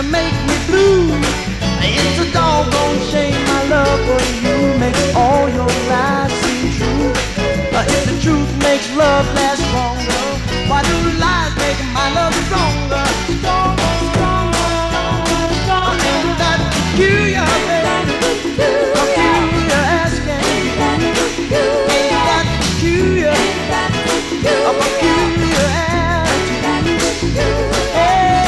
to make me blue. It's a doggone shame my love for you makes all your lies seem true. If the truth makes love last longer, why do lies make my love stronger? Stronger, stronger, stronger. Ain't that peculiar, baby? Peculiar asking. Ain't that peculiar? A peculiar attitude. Hey.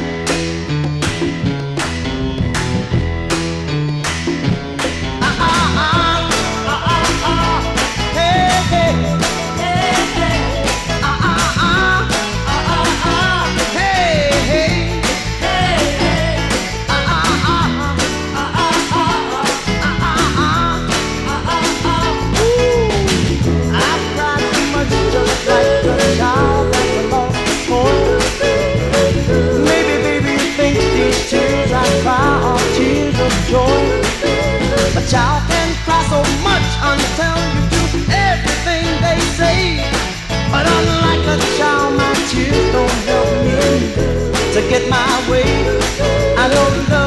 A child can cry so much until you do everything they say. But unlike a child, my tears don't help me to get my way. I know love